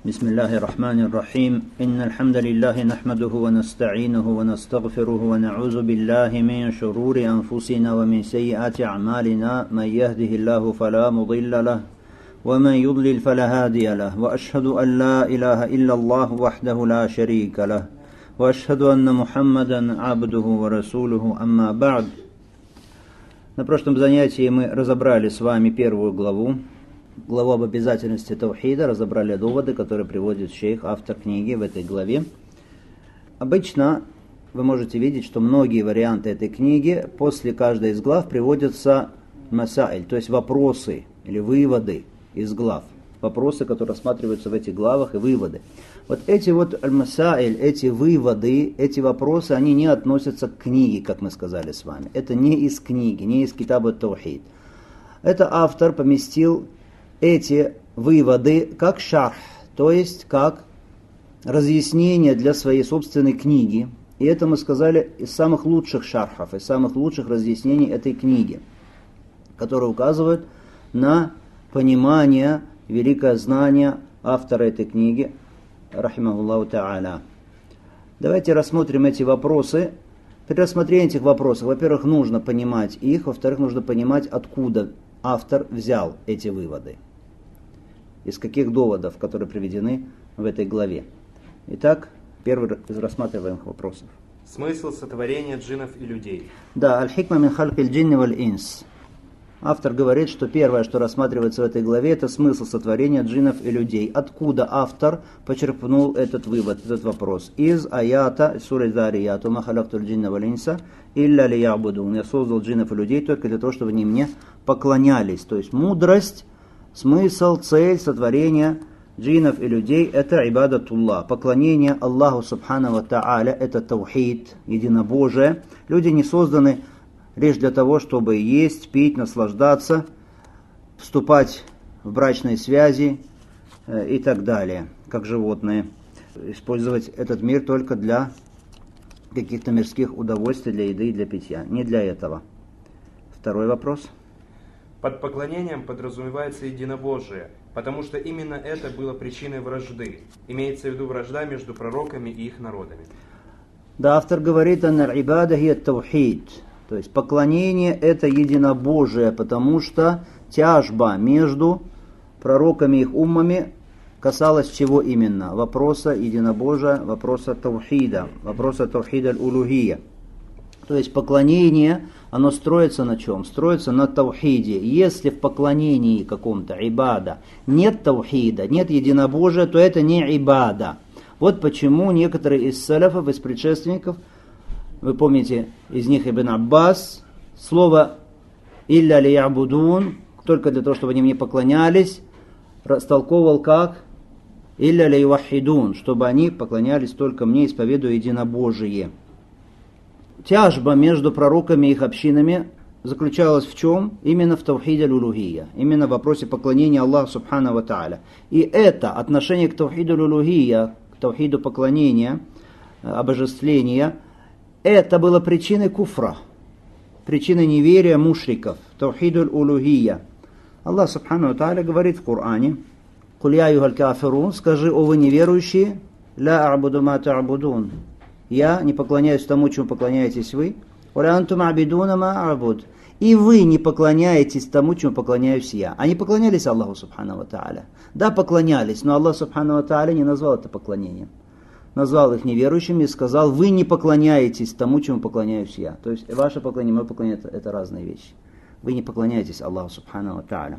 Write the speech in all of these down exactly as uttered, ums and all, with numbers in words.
بسم الله الرحمن الرحيم إن الحمد لله نحمده ونستعينه ونستغفره ونعوذ بالله من شرور أنفسنا ومن سيئات أعمالنا من يهده الله فلا مضل له ومن يضلل فلا هادي له وأشهد أن لا إله إلا الله وحده لا شريك له وأشهد أن محمدا عبده ورسوله أما بعد. На прошлом занятии мы разобрали с вами первую главу, главу об обязательности таухида, разобрали доводы, которые приводит шейх, автор книги в этой главе. Обычно вы можете видеть, что многие варианты этой книги после каждой из глав приводятся масаиль, то есть вопросы или выводы из глав. Вопросы, которые рассматриваются в этих главах, и выводы. Вот эти вот аль-масаиль, эти выводы, эти вопросы, они не относятся к книге, как мы сказали с вами. Это не из книги, не из китаба таухид. Это автор поместил эти выводы как шарх, то есть как разъяснение для своей собственной книги. И это мы сказали из самых лучших шархов, из самых лучших разъяснений этой книги, которые указывают на понимание, великое знание автора этой книги, рахимахуллаху та'аля. Давайте рассмотрим эти вопросы. При рассмотрении этих вопросов, во-первых, нужно понимать их, во-вторых, нужно понимать, откуда автор взял эти выводы, из каких доводов, которые приведены в этой главе. Итак, первый из рассматриваемых вопросов. Смысл сотворения джиннов и людей. Да, аль-хикма мин халкиль джинни валь инс. Автор говорит, что первое, что рассматривается в этой главе, это смысл сотворения джиннов и людей. Откуда автор почерпнул этот вывод, этот вопрос? Из аята суры Зарият: «Ма халактуль джинна валь инса илля лиябудун». Я создал джиннов и людей только для того, чтобы они мне поклонялись. То есть мудрость, смысл, цель сотворения джиннов и людей – это ибадатуллах. Поклонение Аллаху субхану ва та'аля – это таухид, единобожие. Люди не созданы лишь для того, чтобы есть, пить, наслаждаться, вступать в брачные связи э, и так далее, как животные. Использовать этот мир только для каких-то мирских удовольствий, для еды и для питья. Не для этого. Второй вопрос. Под поклонением подразумевается единобожие, потому что именно это было причиной вражды. Имеется в виду вражда между пророками и их народами. Да, автор говорит, анна ибада хия таухид. То есть поклонение это единобожие, потому что тяжба между пророками и их уммами касалась чего именно? Вопроса единобожия, вопроса таухида, вопроса таухида аль-улухия. То есть поклонение, оно строится на чем? Строится на таухиде. Если в поклонении каком-то ибада нет таухида, нет единобожия, то это не ибада. Вот почему некоторые из салафов, из предшественников, вы помните, из них Ибн Аббас, слово «илля лиябудун», только для того, чтобы они мне поклонялись, растолковывал как «илля лиювахидун», чтобы они поклонялись только мне, исповедуя единобожие. Тяжба между пророками и их общинами заключалась в чем? Именно в таухиде аль-улухия, именно в вопросе поклонения Аллаху субхану ва та'аля. И это отношение к таухиду аль-улухия, к таухиду поклонения, обожествления, это было причиной куфра, причиной неверия мушриков, таухиду аль-улухия. Аллах субхану ва та'аля говорит в Коране: «Куль я юхаль кафирун», скажи, о вы неверующие, «ла а'буду ма та'будун», я не поклоняюсь тому, чему поклоняетесь вы, «ва антум абидуна ма а'буд», и вы не поклоняетесь тому, чему поклоняюсь я. Они поклонялись Аллаху субхану ва та'аля. Да, поклонялись, но Аллах субхану ва та'аля не назвал это поклонением. Назвал их неверующими и сказал: вы не поклоняетесь тому, чему поклоняюсь я. То есть ваше поклонение, мое поклонение это, это разные вещи. Вы не поклоняетесь Аллаху субхану ва та'аля.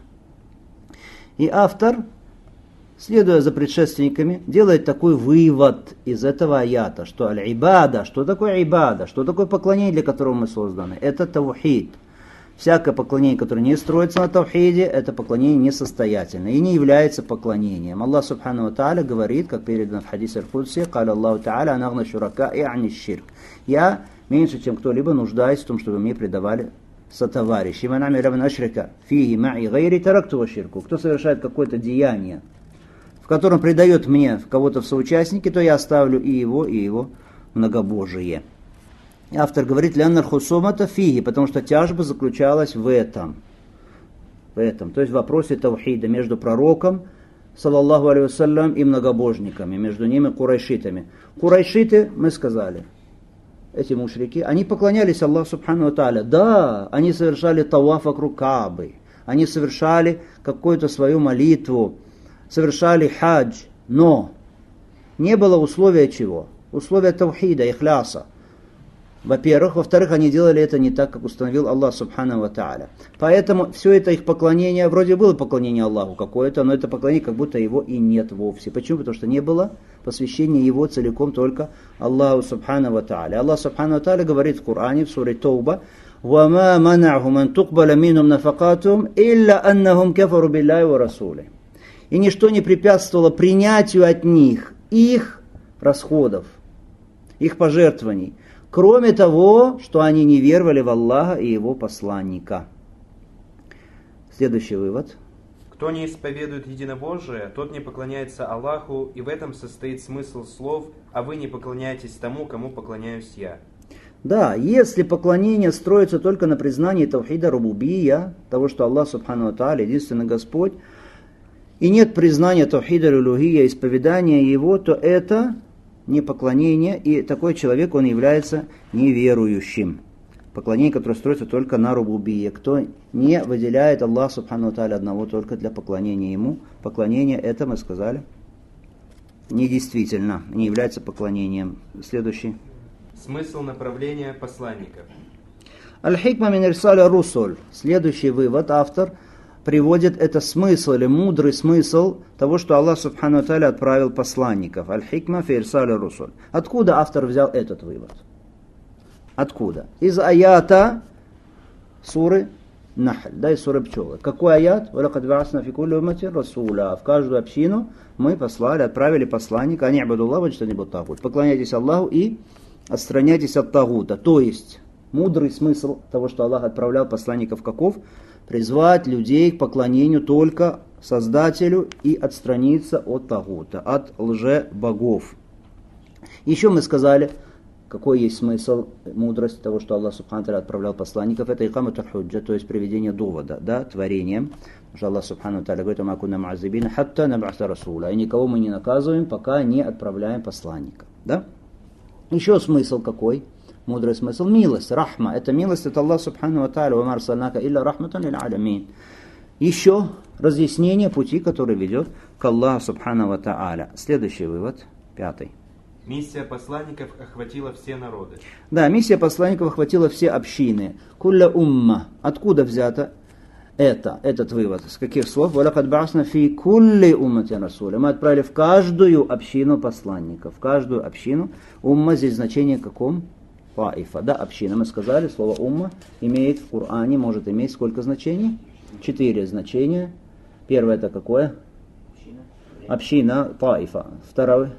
И автор, следуя за предшественниками, делает такой вывод из этого аята, что аль-ибада, что такое ибада, что такое поклонение, для которого мы созданы, это таухид. Всякое поклонение, которое не строится на таухиде, это поклонение несостоятельное и не является поклонением. Аллах субхану ва та'аля говорит, как передано в хадисе аль-Кудси: «Каля Аллаху та'аля анагна шурака и ани ширк». Я меньше, чем кто-либо, нуждаюсь в том, чтобы мне предавали сотоварищи. «Ман амиля мин ашрика фиги ма'и гайри таракту ва ширку». Кто совершает какое-то деяние, в котором предает мне кого-то в соучастники, то я оставлю и его, и его многобожие. Автор говорит: «Ляннар хусумата фиги», потому что тяжба заключалась в этом. В этом. То есть в вопросе таухида между пророком саллаллаху алейхи вассалям, и многобожниками, между ними курайшитами. Курайшиты, мы сказали, эти мушрики, они поклонялись Аллаху субхану ва тааля. Да, они совершали таваф вокруг Каабы, они совершали какую-то свою молитву, совершали хадж, но не было условия чего? Условия тавхида, ихляса. Во-первых. Во-вторых, они делали это не так, как установил Аллах субхану ва тааля. Поэтому все это их поклонение, вроде было поклонение Аллаху какое-то, но это поклонение как будто его и нет вовсе. Почему? Потому что не было посвящения его целиком только Аллаху субхану ва тааля. Аллах субхану ва тааля говорит в Коране, в суре Тауба: وَمَا مَنَعْهُمْ أَن تُقْبَلَ مِنْهُمْ نَفَقَاتُهُمْ إِلَّا أَنَّهُمْ كَفَرُوا بِاللَّهِ وَرَسُولِهِ. И ничто не препятствовало принятию от них их расходов, их пожертвований, кроме того, что они не веровали в Аллаха и Его посланника. Следующий вывод. Кто не исповедует единобожие, тот не поклоняется Аллаху, и в этом состоит смысл слов: «А вы не поклоняетесь тому, кому поклоняюсь я». Да, если поклонение строится только на признании тавхида рубубия, того, что Аллах субхану ва тааля единственный Господь, и нет признания тавхида рулухия, исповедания Его, то это не поклонение, и такой человек, он является неверующим. Поклонение, которое строится только на рубубие. Кто не выделяет Аллах субхану ва тааля одного только для поклонения Ему, поклонение это, мы сказали, недействительно, не является поклонением. Следующий. Смысл направления посланников. Аль-хикма мин ирсаля русуль. Следующий вывод автор приводит это смысл или мудрый смысл того, что Аллах субхану ва тааля отправил посланников. Аль-хикма фи ирсаля русуль. Откуда автор взял этот вывод? Откуда? Из аята суры Нахль, да, из суры Пчелы. Какой аят? وَلَقَدْ بَعَثْنَا فِي كُلِّ أُمَّةٍ رَسُولًا. В каждую общину мы послали, отправили посланника. «Ани абуду Аллаха ваджтанибу ат-тагут». Поклоняйтесь Аллаху и отстраняйтесь от тагута. То есть, мудрый смысл того, что Аллах отправлял посланников каков? Призвать людей к поклонению только Создателю и отстраниться от тагута, от лже-богов. Еще мы сказали, какой есть смысл, мудрость того, что Аллах субхану ва тааля отправлял посланников, это икамат аль-худжа, то есть приведение довода, да, творением. Потому что Аллах субхану ва тааля говорит: «Ма кунна муаззибина хатта наб'аса расула». И никого мы не наказываем, пока не отправляем посланника. Да? Еще смысл какой? Мудрый смысл. Милость, рахма. Это милость от Аллаха субхану ва тааля. «Ва арсалнака илля рахматан лил алямин». Еще разъяснение пути, который ведет к Аллаху субхану ва тааля. Следующий вывод, пятый. Миссия посланников охватила все народы. Да, миссия посланников охватила все общины. Кулля умма. Откуда взято это, этот вывод? С каких слов? «Валакад ба'асна фи кулли уммати расуля». Мы отправили в каждую общину посланников. В каждую общину. Умма здесь значение каком? Таифа. Да, община. Мы сказали, слово умма имеет в Коране, может иметь сколько значений? Четыре значения. Первое это какое? Община. Община, таифа. Второе?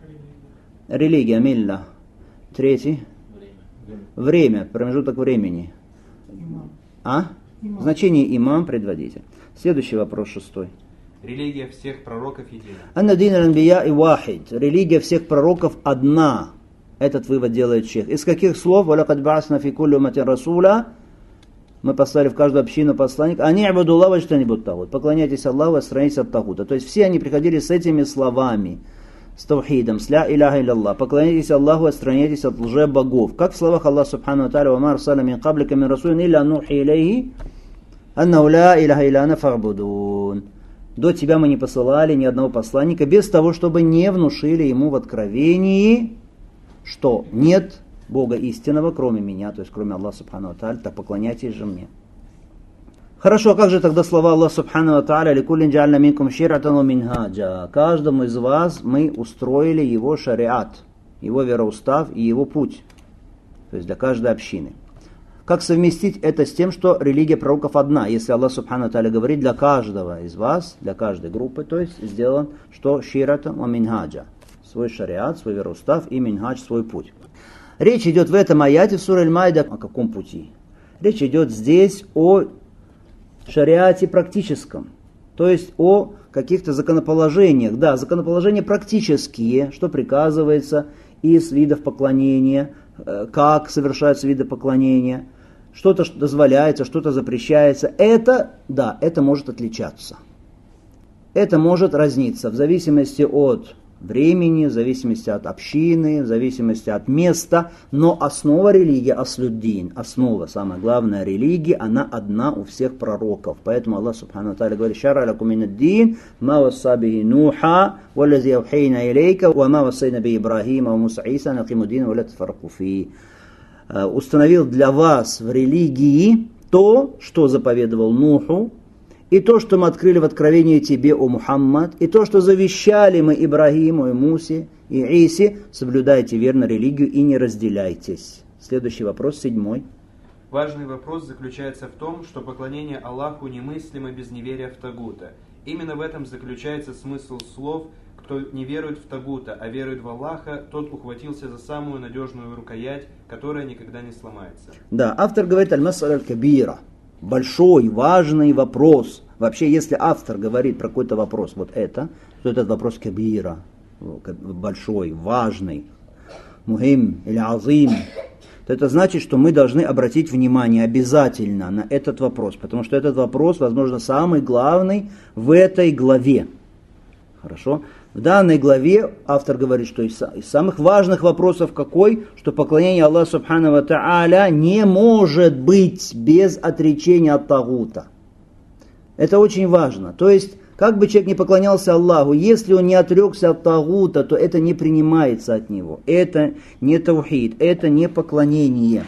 Религия, милля. Третий. Время. Время, промежуток времени. Имам. А? Имам. Значение имам, предводитель. Следующий вопрос, шестой. Религия всех пророков едина. Анна дин аль-анбия и вахид. Религия всех пророков одна. Этот вывод делает шейх. Из каких слов? «Валакад ба'асна фи кулли умматин расула». Мы послали в каждую общину посланника. «Ани абуду Аллаха ваджтанибу ат-тагут». Поклоняйтесь Аллаху, отстраняйтесь от тагута. То есть все они приходили с этими словами. С таухидом, с ля иляха илля. Поклоняйтесь Аллаху, отстраняйтесь от лже-богов. Как в словах Аллаха субхану ва тааля: «Ва ма арсална мин каблика мин расулин илля нухи илейхи аннаху ля иляха илля ана фа'будун». До тебя мы не посылали ни одного посланника без того, чтобы не внушили ему в откровении, что нет Бога истинного, кроме меня, то есть кроме Аллаха субхану ва тааля, так поклоняйтесь же мне. Хорошо, а как же тогда слова Аллаха субхану ва тааля: «Ликуллин джа'альна минкум шир'атан ва минхаджа». Каждому из вас мы устроили его шариат, его вероустав и его путь. То есть для каждой общины. Как совместить это с тем, что религия пророков одна? Если Аллах субхану ва тааля говорит: для каждого из вас, для каждой группы, то есть сделан, что шир'атан ва минхаджа. Свой шариат, свой вероустав и минхадж, свой путь. Речь идет в этом аяте в суре Аль-Майда о каком пути? Речь идет здесь о шариате практическом, то есть о каких-то законоположениях. Да, законоположения практические, что приказывается из видов поклонения, как совершаются виды поклонения, что-то дозволяется, что-то запрещается. Это, да, это может отличаться. Это может разниться в зависимости от времени, в зависимости от общины, в зависимости от места, но основа религии, аслюддин, основа, самая главная религия, она одна у всех пророков. Поэтому Аллах Субхану ва Тааля говорит: «Шар'а лакум минад-дин, ма васса бихи Нуха, валлази авхейна илейка, ва ма вассайна би Ибрахима, ва Муса Иса, ан акиму дин, ва ла тафарраку фи». Установил для вас в религии то, что заповедовал Нуху, и то, что мы открыли в откровении тебе, о Мухаммад, и то, что завещали мы Ибрагиму и Мусе и Исе, соблюдайте верно религию и не разделяйтесь. Следующий вопрос, седьмой. Важный вопрос заключается в том, что поклонение Аллаху немыслимо без неверия в Тагута. Именно в этом заключается смысл слов: кто не верует в Тагута, а верует в Аллаха, тот ухватился за самую надежную рукоять, которая никогда не сломается. Да, автор говорит: аль-мас'аля аль-кабира. Большой, важный вопрос. Вообще, если автор говорит про какой-то вопрос, вот это, то этот вопрос кабира, большой, важный, мухим или азим, то это значит, что мы должны обратить внимание обязательно на этот вопрос, потому что этот вопрос, возможно, самый главный в этой главе. Хорошо? В данной главе автор говорит, что из самых важных вопросов какой? Что поклонение Аллаху Субхану ва Тааля не может быть без отречения от тагута. Это очень важно. То есть, как бы человек не поклонялся Аллаху, если он не отрекся от тагута, то это не принимается от него. Это не таухид, это не поклонение.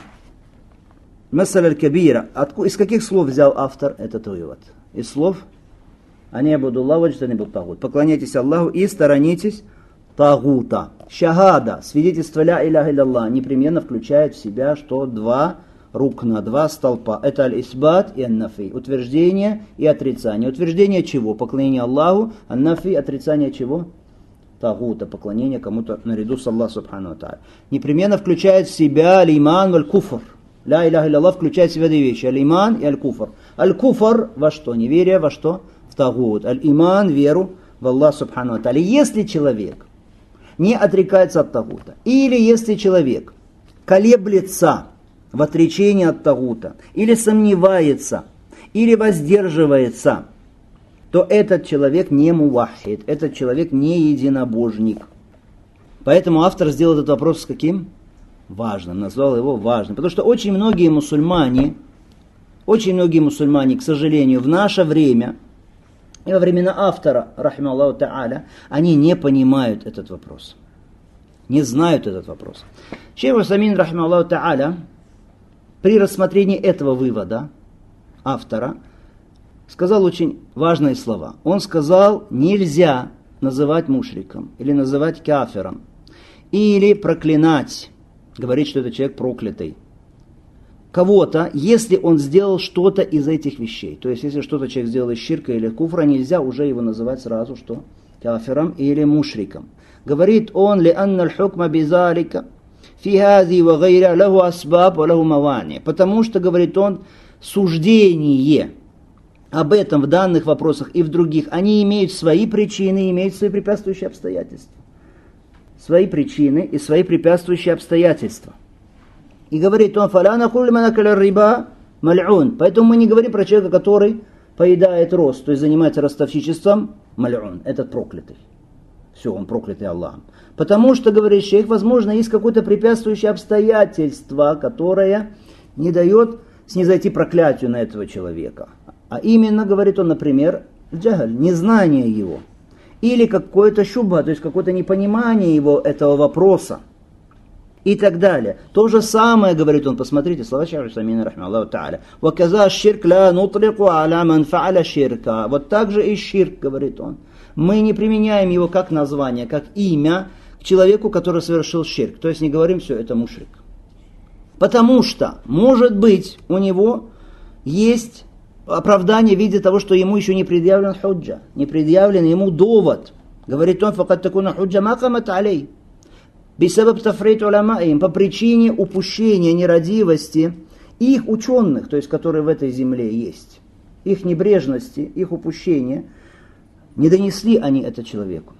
Мас'аля аль-кабира. Из каких слов взял автор этот вывод? Из слов? Они абудуллах ваджтанибут тагут. Поклоняйтесь Аллаху и сторонитесь тагута. Шахада, свидетельство ля иляха илlallah, непременно включает в себя, что два рукна, два столпа. Это аль-исбат и ан-нафи. Утверждение и отрицание. Утверждение чего? Поклонение Аллаху. Ан-нафи, отрицание чего? Тагута, поклонение кому-то наряду с Аллахом Субхану ва Тааля. Непременно включает в себя аль-иман валь-куфр. Ля иляха илlallah включает в себя две вещи. Аль-иман и аль-куфр. Аль-куфр во что? Неверие во что? Тагут, аль-иман, веру в Аллах Субхану ва Тааля. Если человек не отрекается от тагута, или если человек колеблется в отречении от тагута, или сомневается, или воздерживается, то этот человек не муваххид, этот человек не единобожник. Поэтому автор сделал этот вопрос с каким? Важным, назвал его важным. Потому что очень многие мусульмане, очень многие мусульмане, к сожалению, в наше время, и во времена автора, рахима Аллаху та'аля, они не понимают этот вопрос. Не знают этот вопрос. Шейх Усаймин, рахима Аллаху та'аля, при рассмотрении этого вывода автора сказал очень важные слова. Он сказал: нельзя называть мушриком, или называть кафиром, или проклинать, говорить, что это человек проклятый кого-то, если он сделал что-то из этих вещей. То есть, если что-то человек сделал из ширка или куфра, нельзя уже его называть сразу, что кафиром или мушриком. Говорит он: ли анна аль-хукма бизалика фи хази ва гайра лаху асбаб ва лаху мавани. Потому что, говорит он, суждение об этом в данных вопросах и в других, они имеют свои причины, имеют свои препятствующие обстоятельства. Свои причины и свои препятствующие обстоятельства. И говорит он: фаляна хулли риба маль'ун. Поэтому мы не говорим про человека, который поедает рост, то есть занимается ростовщичеством, маль'ун, этот проклятый. Все, он проклятый Аллахом. Потому что, говорит шейх, возможно, есть какое-то препятствующее обстоятельство, которое не дает снизойти проклятию на этого человека. А именно, говорит он, например, джагаль, незнание его. Или какое-то шубха, то есть какое-то непонимание его этого вопроса. И так далее. То же самое, говорит он, посмотрите, слова Шейха Усаймина, рахима Аллаху та'аля. «Ваказа ширк ла нутлику аля ман фа'аля ширка». Вот так же и ширк, говорит он. Мы не применяем его как название, как имя к человеку, который совершил ширк. То есть не говорим: все, это мушрик. Потому что, может быть, у него есть оправдание в виде того, что ему еще не предъявлен худжа, не предъявлен ему довод. Говорит он: «Факат такуна худжа ма камат алей». Бисабаб тафрит уламаим, по причине упущения, нерадивости их ученых, то есть которые в этой земле есть, их небрежности, их упущения, не донесли они это человеку.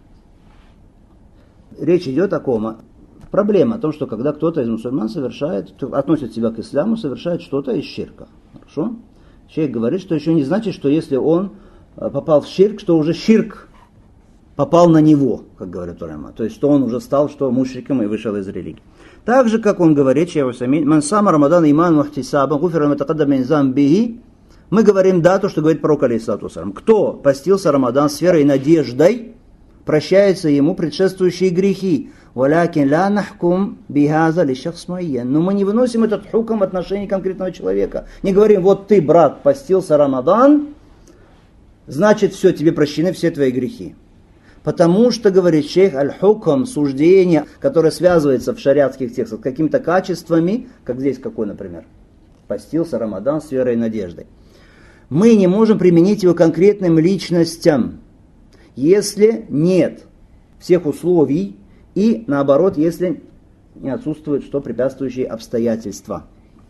Речь идет о ком? Проблема о том, что когда кто-то из мусульман совершает, относит себя к исламу, совершает что-то из ширка. Хорошо? Человек говорит, что еще не значит, что если он попал в ширк, что уже ширк попал на него, как говорят улама. То есть, что он уже стал, что мушриком и вышел из религии. Так же, как он говорит, шейх Усаймин, «Ман сама Рамадан иман мухтисаба, гуфира матакаддам мин замбихи». Мы говорим, да, то, что говорит пророк, алейхиссалату вассалям. Кто постился Рамадан с верой и надеждой, прощаются ему предшествующие грехи. «Валякин ла нахкум бихаза ли шахс муайян». Но мы не выносим этот хукм в отношении конкретного человека. Не говорим, вот ты, брат, постился Рамадан, значит, все, тебе прощены все твои грехи. Потому что, говорит шейх, аль-хукм, суждение, которое связывается в шариатских текстах с какими-то качествами, как здесь какой, например, постился Рамадан с верой и надеждой. Мы не можем применить его конкретным личностям, если нет всех условий и, наоборот, если не отсутствует что препятствующие обстоятельства.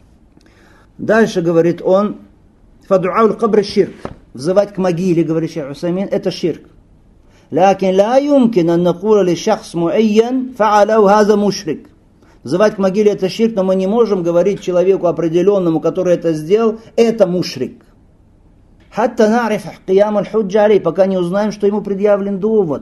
Дальше говорит он, «Фаду'ауль кабр ширк». Взывать к могиле, говорит шейх Усаймин, это ширк. «Лякин ла юмкин ан накула ли шахс муайян фа'аляу хаза мушрик». Взывать к могиле это ширк, но мы не можем говорить человеку определенному, который это сделал, это мушрик. «Хатта нариф киям аль-худжа алей», пока не узнаем, что ему предъявлен довод.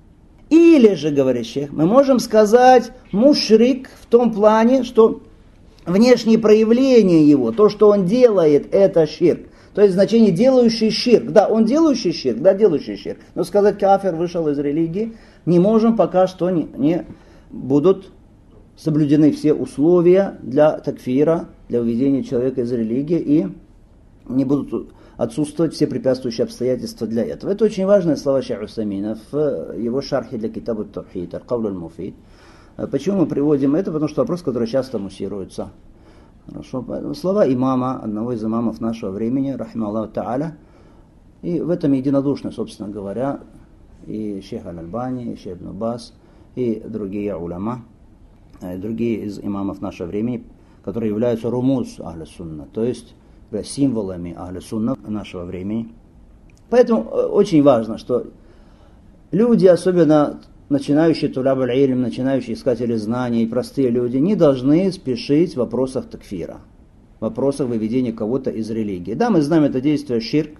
Или же, говорит шейх, мы можем сказать мушрик в том плане, что внешние проявления его, то, что он делает, это ширк. То есть значение делающий ширк. Да, он делающий ширк, да, делающий ширк. Но сказать кафир вышел из религии не можем, пока что не, не будут соблюдены все условия для такфира, для выведения человека из религии, и не будут отсутствовать все препятствующие обстоятельства для этого. Это очень важные слова шейха Усаймина в его шархе для китаба ат-Тавхид, аль-Кауль аль-Муфид. Почему мы приводим это? Потому что вопрос, который часто муссируется. Хорошо. Слова имама, одного из имамов нашего времени, рахима Аллаху та'аля, и в этом единодушно, собственно говоря, и шейх аль-Альбани, и шейх ибн Бас, и другие уляма, и другие из имамов нашего времени, которые являются румуз ахля сунна, то есть символами ахля сунна нашего времени. Поэтому очень важно, что люди, особенно начинающие туляб аль-илм, начинающие искатели знаний, простые люди, не должны спешить в вопросах такфира, в вопросах выведения кого-то из религии. Да, мы знаем это действие ширк.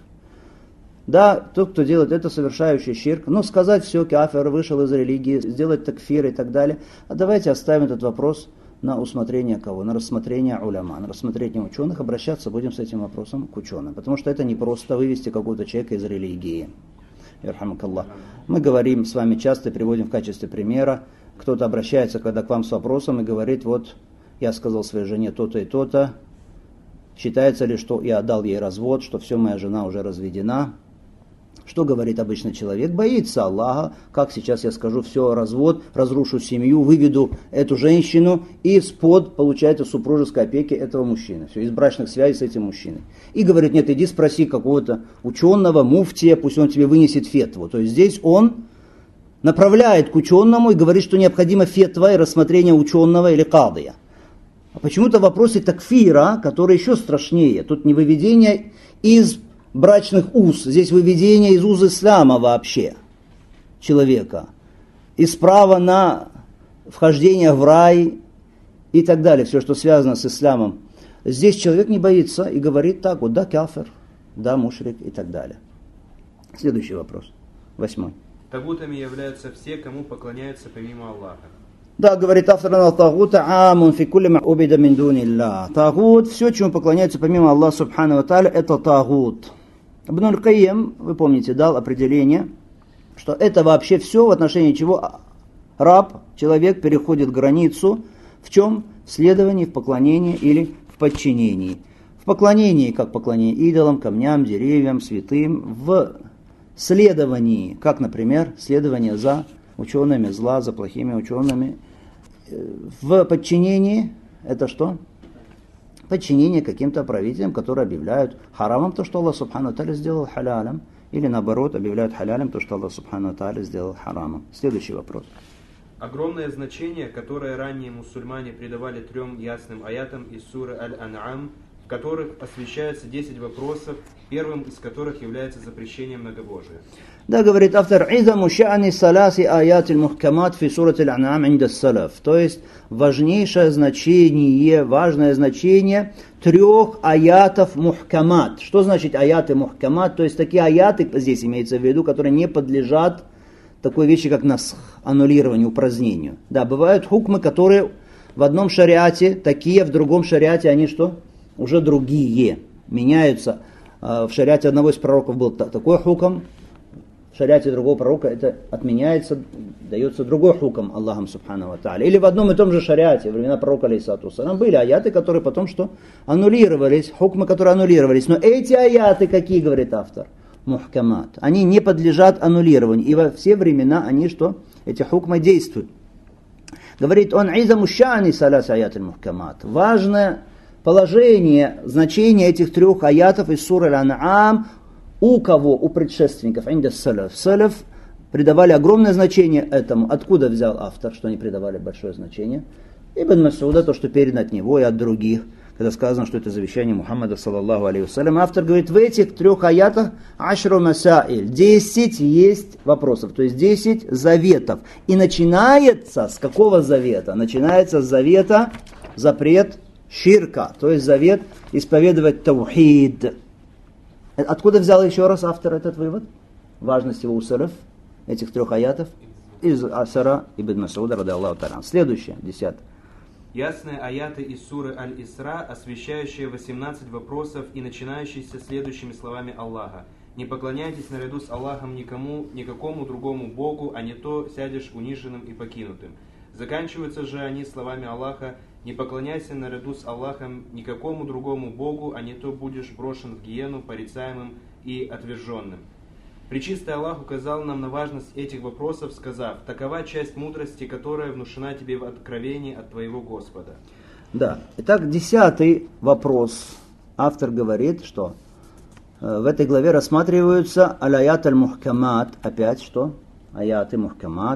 Да, тот, кто делает это, совершающий ширк. Но сказать все, кафир вышел из религии, сделать такфир и так далее. А давайте оставим этот вопрос на усмотрение кого? На рассмотрение уляма, на рассмотрение ученых. Обращаться будем с этим вопросом к ученым. Потому что это не просто вывести какого-то человека из религии. Ярхамакаллах. Мы говорим с вами часто, приводим в качестве примера. Кто-то обращается, когда к вам с вопросом и говорит, вот я сказал своей жене то-то и то-то. Считается ли, что я отдал ей развод, что все, моя жена уже разведена? Что говорит обычный человек? Боится Аллаха. Как сейчас я скажу, все, развод, разрушу семью, выведу эту женщину и из-под, получается, супружеской опеки этого мужчины. Все, из брачных связей с этим мужчиной. И говорит, нет, иди спроси какого-то ученого, муфтия, пусть он тебе вынесет фетву. То есть здесь он направляет к ученому и говорит, что необходимо фетва и рассмотрение ученого или кадия. А почему-то в вопросе такфира, который еще страшнее, тут не выведение из брачных уз, здесь выведение из уз ислама вообще человека, из права на вхождение в рай и так далее, все, что связано с исламом. Здесь человек не боится и говорит так, вот да, кафир, да, мушрик и так далее. Следующий вопрос, восьмой. Тагутами являются все, кому поклоняются помимо Аллаха. Да, говорит автор, тагута амун фи кулли ма убида мин дуниллах. Тагут, все, чему поклоняются помимо Аллаха субхану ва тааля, это тагут. Ибн аль-Кайим, вы помните, дал определение, что это вообще все, в отношении чего раб, человек переходит границу, в чем? В следовании, в поклонении или в подчинении. В поклонении, как поклонение идолам, камням, деревьям, святым. В следовании, как, например, следование за учеными зла, за плохими учеными. В подчинении, это что? Подчинение каким-то правителям, которые объявляют харамом то, что Аллах субхану тааля сделал халялем, или наоборот объявляют халялем то, что Аллах субхану тааля сделал харамом. Следующий вопрос. Огромное значение, которое ранние мусульмане придавали трем ясным аятам из суры Аль-Ан'ам, в которых освещаются десять вопросов, первым из которых является запрещение многобожия. Да, говорит автор, «Изаму ша'ани саласи аяти мухкамат фи сурати аль-Ан'ам инда салаф». То есть, важнейшее значение, важное значение трех аятов мухкамат. Что значит аяты мухкамат? То есть, такие аяты, здесь имеется в виду, которые не подлежат такой вещи, как насх, аннулированию, упразднению. Да, бывают хукмы, которые в одном шариате такие, в другом шариате они что? Уже другие. Меняются. В шариате одного из пророков был такой хукм, в шариате другого пророка это отменяется, дается другой хукм Аллахом субхану ва тааля. Или в одном и том же шариате, во времена пророка алейхиссалату вассалям, были аяты, которые потом что? Аннулировались, хукмы, которые аннулировались. Но эти аяты, какие, говорит автор? Мухкамат. Они не подлежат аннулированию. И во все времена они что? Эти хукмы действуют. Говорит он, «Изаму ша'ани салас аят аль-мухкамат». Важное положение, значение этих трех аятов из суры Аль-Ан'ам у кого? У предшественников. Инда салаф. Салаф придавали огромное значение этому. Откуда взял автор, что они придавали большое значение? Ибн Мас'уда, то, что передано от него и от других, когда сказано, что это завещание Мухаммада, саллаллаху алейхи вассалям. Автор говорит, в этих трех аятах ашру масаиль. Десять есть вопросов, то есть десять заветов. И начинается с какого завета? Начинается с завета запрет ширка, то есть завет исповедовать таухид. Откуда взял еще раз автор этот вывод? Важность его у салаф, этих трех аятов. Из Асара ибн Мас'уда, ради Аллаху та'аля. Следующее, десятое. Ясные аяты из суры Аль-Исра, освещающие восемнадцать вопросов и начинающиеся следующими словами Аллаха. «Не поклоняйтесь наряду с Аллахом никому, никакому другому Богу, а не то сядешь униженным и покинутым». Заканчиваются же они словами Аллаха: «Не поклоняйся наряду с Аллахом никакому другому Богу, а не то будешь брошен в гиену, порицаемым и отверженным». Пречистый Аллах указал нам на важность этих вопросов, сказав: «Такова часть мудрости, которая внушена тебе в откровении от твоего Господа». Да. Итак, десятый вопрос. Автор говорит, что э, в этой главе рассматриваются аль-аят аль-мухкамат, опять что? Аяты мухкамат,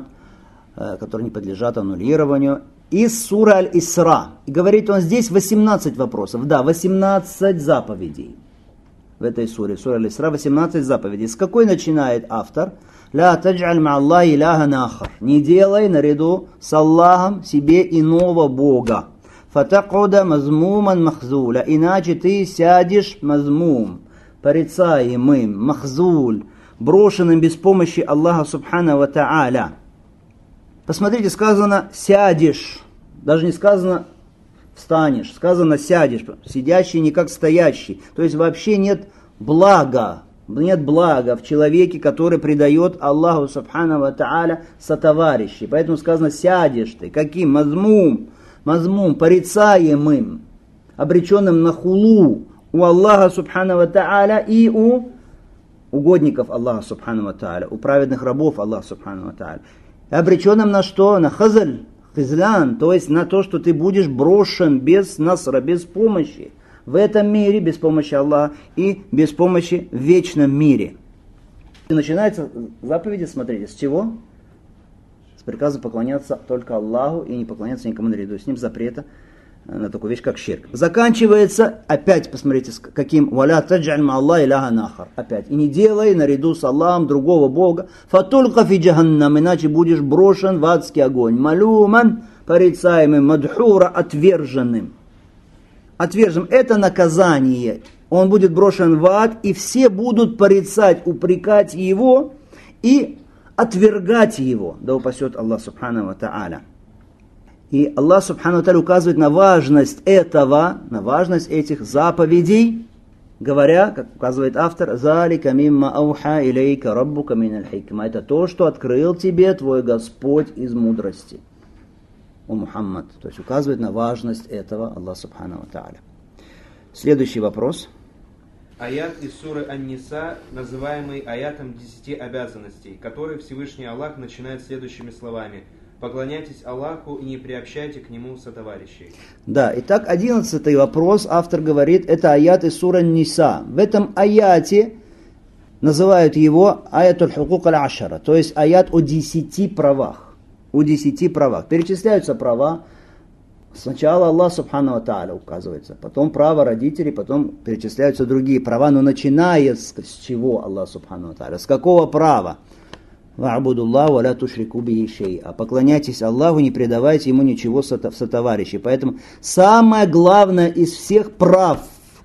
э, которые не подлежат аннулированию, из суры Аль-Исра. И говорит он здесь восемнадцать вопросов. Да, восемнадцать заповедей. В этой суре, сура Аль-Исра, восемнадцать заповедей. С какой начинает автор? «Ля тадж'аль ма'аллахи иляхан ахар». Не делай наряду с Аллахом себе иного Бога. «Фатакуда мазмуман махзуля». Иначе ты сядешь мазмум, порицаемым, махзуль, брошенным без помощи Аллаха субхану ва та'аля. Посмотрите, сказано «сядешь». Даже не сказано «встанешь», сказано «сядешь», сидящий не как стоящий. То есть вообще нет блага, нет блага в человеке, который предает Аллаху субхану ва та'аля сотоварищей. Поэтому сказано «сядешь ты». Каким? Мазмум, мазмум, порицаемым, обреченным на хулу у Аллаха субхану ва та'аля и у угодников Аллаха субхану ва та'аля, у праведных рабов Аллаха субхану ва та'аля. Обреченным на что? На хазаль, хизлян, то есть на то, что ты будешь брошен без насра, без помощи в этом мире, без помощи Аллаха и без помощи в вечном мире. И начинается заповеди, смотрите, с чего? С приказа поклоняться только Аллаху и не поклоняться никому наряду с ним, запрета на такую вещь, как ширк. Заканчивается, опять посмотрите, с каким «Валя тадж'аль ма'аллахи иляхан ахар». Опять. «И не делай наряду с Аллахом другого Бога, фатулька фи джаханнам», иначе будешь брошен в адский огонь. «Малюман», порицаемым, «мадхура», отверженным. Отверженным. Это наказание. Он будет брошен в ад, и все будут порицать, упрекать его и отвергать его. Да упасет Аллах субхану ва та'аля. И Аллах субхану ва та'аля указывает на важность этого, на важность этих заповедей, говоря, как указывает автор, «Залика мимма ауха илейка раббука миналь хикма». Это то, что открыл тебе твой Господь из мудрости. О Мухаммад. То есть указывает на важность этого Аллах субхану ва та'аля. Следующий вопрос. Аят из суры Ан-Ниса, называемый аятом десяти обязанностей, который Всевышний Аллах начинает следующими словами: «Поклоняйтесь Аллаху и не приобщайте к Нему сотоварищей». Да, итак, одиннадцатый вопрос, автор говорит, это аят из суры Ан-Ниса. В этом аяте называют его аятуль хукук аль-ашара, то есть аят о десяти правах. О десяти правах. Перечисляются права Сначала Аллах Субхану ва Тааля указывается, потом право родителей, потом перечисляются другие права, но начиная с, с чего Аллах Субхану ва Тааля? С какого права? «Ва'будуллаху ва ля тушрику бихи шей'a». Поклоняйтесь Аллаху, не предавайте Ему ничего в сотоварищи. Поэтому самое главное из всех прав,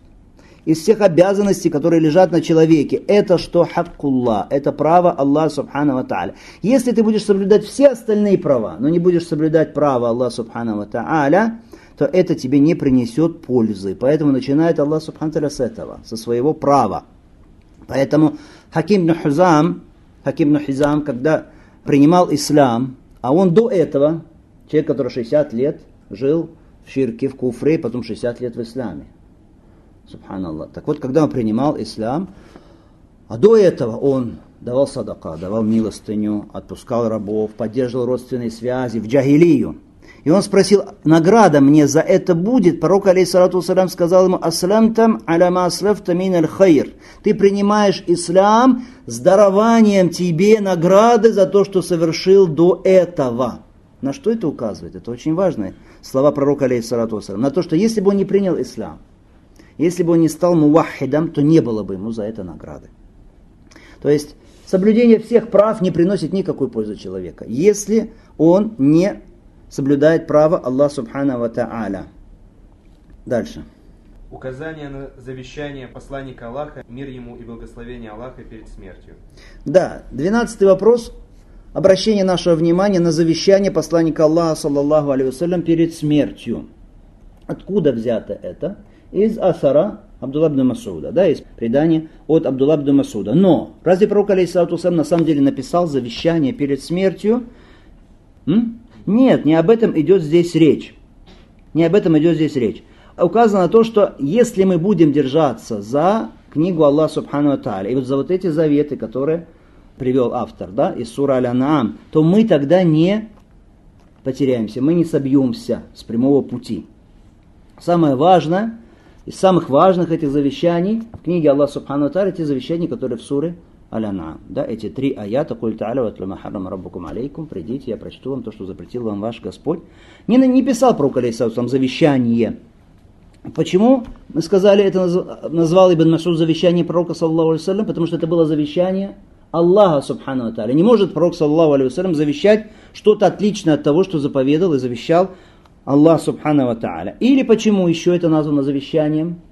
из всех обязанностей, которые лежат на человеке, это что? Хаккуллах, это право Аллаха Субхану ва Тааля. Если ты будешь соблюдать все остальные права, но не будешь соблюдать право Аллаха Субхану ва Тааля, то это тебе не принесет пользы. Поэтому начинает Аллах Субхану ва Тааля с этого, со своего права. Поэтому Хаким ибн Хизам, Хаким ибн Хизам, когда принимал ислам, а он до этого, человек, который шестьдесят лет жил в ширке, в куфре, потом шестьдесят лет в исламе. Субханаллах. Так вот, когда он принимал ислам, а до этого он давал садака, давал милостыню, отпускал рабов, поддерживал родственные связи в джахилию. И он спросил, награда мне за это будет? Пророк, алейхиссалату вассалям, сказал ему, аслямтам аляма аслафта мин аль-хайр. Ты принимаешь ислам с дарованием тебе награды за то, что совершил до этого. На что это указывает? Это очень важные слова пророка, алейхиссалату вассалям. На то, что если бы он не принял ислам, если бы он не стал муваххидом, то не было бы ему за это награды. То есть соблюдение всех прав не приносит никакой пользы человека, если он не соблюдает право Аллаха Субхану ва Тааля. Дальше. Указание на завещание посланника Аллаха, мир ему и благословение Аллаха перед смертью. Да, двенадцатый вопрос. Обращение нашего внимания на завещание посланника Аллаха, саллаллаху алейхи вассалям, перед смертью. Откуда взято это? Из асара Абдулла ибн Масуда, да, из предания от Абдулла ибн Масуда. Но разве пророк, алейхиссалату вассалям, на самом деле написал завещание перед смертью? М? Нет, не об этом идет здесь речь. Не об этом идет здесь речь. Указано на то, что если мы будем держаться за книгу Аллаха Субхану ва Тааля, и вот за вот эти заветы, которые привел автор, да, из сура Аль-Ан'ам, то мы тогда не потеряемся, мы не собьемся с прямого пути. Самое важное, из самых важных этих завещаний в книге Аллаха Субхану ва Тааля, те завещания, которые в суре Аль-Ан'ам. Да, эти три аята, «Куль та'аля ватлю ма харрама раббукум алейкум», придите, я прочту вам то, что запретил вам ваш Господь. Не, не писал пророк, алейхиссалату вассалям, завещание. Почему? Мы сказали, это назвал Ибн Мас'уд завещание пророка, саллаллаху алейхи вассалям, потому что это было завещание Аллаха Субхану ва Тааля. Не может пророк, саллаллаху алейхи вассалям, завещать что-то отличное от того, что заповедал и завещал Аллах Субхану ва Тааля. Или почему еще это названо завещанием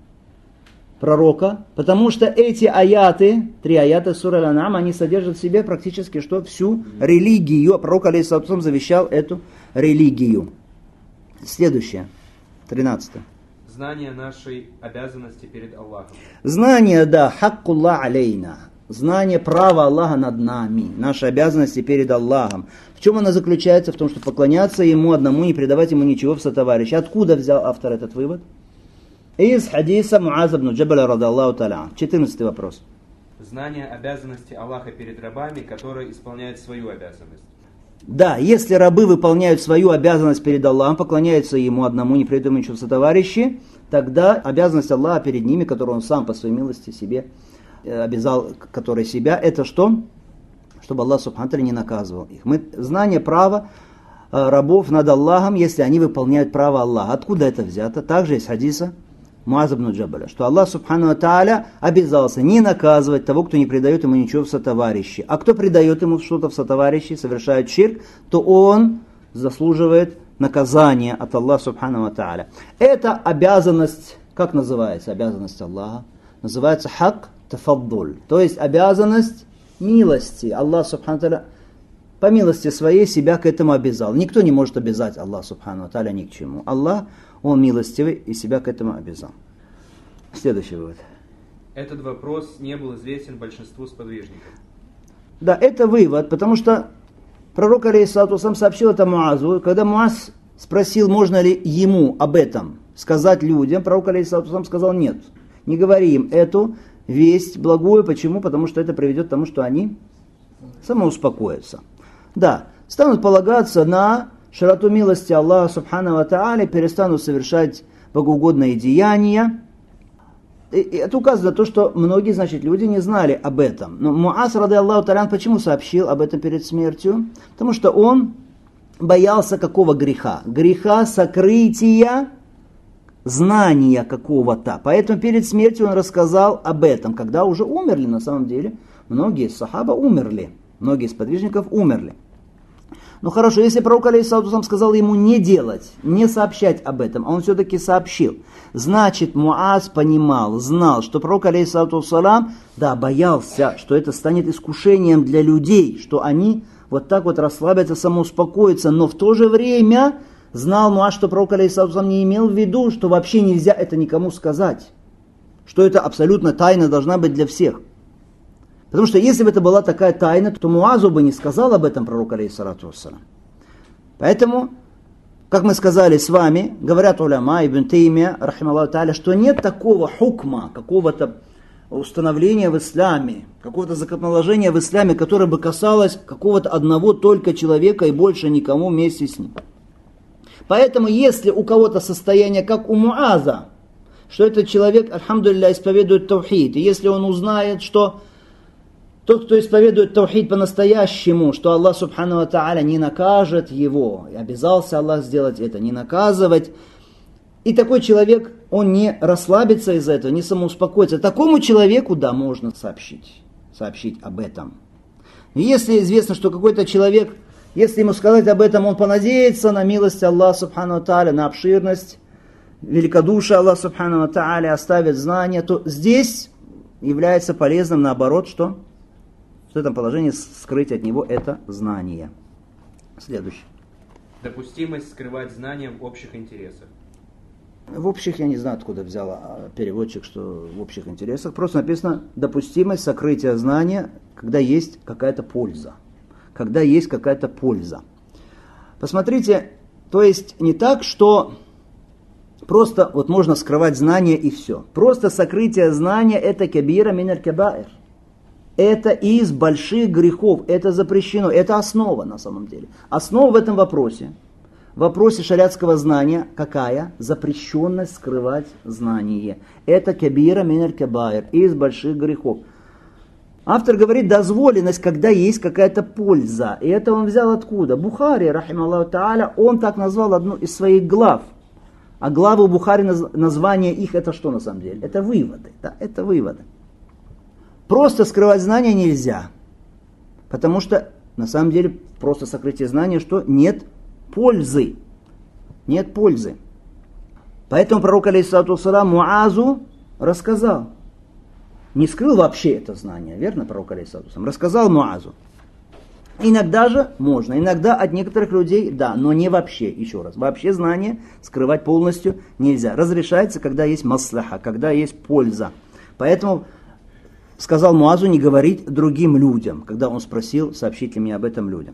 пророка? Потому что эти аяты, три аята сура Аль-Ан'ам, они содержат в себе практически что? Всю религию. Пророк, алейхиссалату вассалям, завещал эту религию. Следующее, тринадцатое. Знание нашей обязанности перед Аллахом. Знание, да, хаккуллах алейна. Знание права Аллаха над нами, наши обязанности перед Аллахом. В чем она заключается? В том, что поклоняться Ему одному, не предавать Ему ничего в сотоварищи. Откуда взял автор этот вывод? Из хадиса Муаза ибн Джабаля радаллаху та'аля. четырнадцатый вопрос. Знание обязанности Аллаха перед рабами, которые исполняют свою обязанность. Да, если рабы выполняют свою обязанность перед Аллахом, поклоняются Ему одному, не предают Ему ничего в сотоварищи, тогда обязанность Аллаха перед ними, которую Он сам по своей милости себе обязал, который себя, это что? Чтобы Аллах Субхану ва Тааля не наказывал их. Мы, знание права рабов над Аллахом, если они выполняют право Аллаха. Откуда это взято? Также из хадиса Муаза ибн Джабаля, что Аллах Субхану ва Тааля обязался не наказывать того, кто не предает ему ничего в сотоварищи. А кто предает ему что-то в сотоварищи, совершает ширк, то он заслуживает наказания от Аллаха Субхану ва Тааля. Это обязанность, как называется обязанность Аллаха? Называется хак тафаддуль, то есть обязанность милости. Аллах Субхану ва Тааля по милости своей себя к этому обязал. Никто не может обязать Аллаха Субхану ва Тааля ни к чему. Аллах, Он милостивый и себя к этому обязал. Следующий вывод. Этот вопрос не был известен большинству сподвижников. Да, это вывод, потому что пророк, алейхиссалату вассалям, сообщил это Муазу. Когда Муаз спросил, можно ли ему об этом сказать людям, пророк, алейхиссалату вассалям, сказал нет. Не говори им эту весть благую. Почему? Потому что это приведет к тому, что они самоуспокоятся. Да, станут полагаться на широту милости Аллаха Субхану ва Тааля, перестанут совершать богоугодные деяния. И это указывает на то, что многие, значит, люди не знали об этом. Но Муаз, ради Аллаху та'аля, почему сообщил об этом перед смертью? Потому что он боялся какого греха? Греха сокрытия знания какого-то. Поэтому перед смертью он рассказал об этом, когда уже умерли на самом деле. Многие из сахаба умерли, многие из подвижников умерли. Ну хорошо, если пророк алейхиссалату сказал ему не делать, не сообщать об этом, а он все-таки сообщил, значит Муаз понимал, знал, что пророк алейхиссалату да, боялся, что это станет искушением для людей, что они вот так вот расслабятся, самоуспокоятся, но в то же время знал Муаз, что пророк алейхиссалату не имел в виду, что вообще нельзя это никому сказать, что это абсолютно тайна должна быть для всех. Потому что если бы это была такая тайна, то Муазу бы не сказал об этом пророк алейхиссалату вассалам. Поэтому, как мы сказали с вами, говорят уляма, Ибн Таймия, рахималлаху тааля, что нет такого хукма, какого-то установления в исламе, какого-то законоположения в исламе, которое бы касалось какого-то одного только человека и больше никому вместе с ним. Поэтому, если у кого-то состояние, как у Муаза, что этот человек, альхамдулилля, исповедует таухид, и если он узнает, что тот, кто исповедует таухид по-настоящему, что Аллах субхану ва тааля не накажет его, и обязался Аллах сделать это, не наказывать, и такой человек, он не расслабится из-за этого, не самоуспокоится. Такому человеку, да, можно сообщить, сообщить об этом. И если известно, что какой-то человек, если ему сказать об этом, он понадеется на милость Аллаха субхану ва тааля, на обширность, великодушие Аллаха субхану ва тааля, оставит знания, то здесь является полезным, наоборот, что в этом положении скрыть от него это знание. Следующее. Допустимость скрывать знания в общих интересах. В общих, я не знаю, откуда взял переводчик, что в общих интересах. Просто написано допустимость сокрытия знания, когда есть какая-то польза. Когда есть какая-то польза. Посмотрите, то есть не так, что просто вот можно скрывать знания и все. Просто сокрытие знания это кабира миналь кабаир. Это из больших грехов, это запрещено, это основа на самом деле. Основа в этом вопросе, в вопросе шариатского знания, какая? Запрещенность скрывать знание. Это кабира миналь кабаир, из больших грехов. Автор говорит дозволенность, когда есть какая-то польза. И это он взял откуда? Бухари, рахималлаху тааля, он так назвал одну из своих глав. А главы Бухари, название их, это что на самом деле? Это выводы, да, это выводы. Просто скрывать знания нельзя, потому что на самом деле просто сокрытие знания, что нет пользы, нет пользы. Поэтому пророк алейхиссалату вассалам Муазу рассказал, не скрыл вообще это знание, верно, пророк алейхиссалату вассалам, рассказал Муазу. Иногда же можно, иногда от некоторых людей, да, но не вообще, еще раз, вообще знание скрывать полностью нельзя. Разрешается, когда есть маслаха, когда есть польза. Поэтому сказал Муазу не говорить другим людям, когда он спросил, сообщить ли мне об этом людям.